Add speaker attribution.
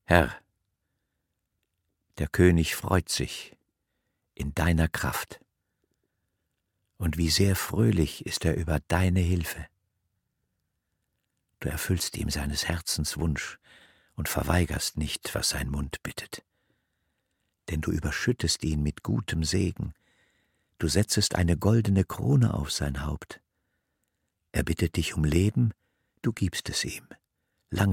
Speaker 1: Herr, der König freut sich in deiner Kraft, und wie sehr fröhlich ist er über deine Hilfe. Du erfüllst ihm seines Herzens Wunsch und verweigerst nicht, was sein Mund bittet. Denn du überschüttest ihn mit gutem Segen, du setzest eine goldene Krone auf sein Haupt. Er bittet dich um Leben, du gibst es ihm.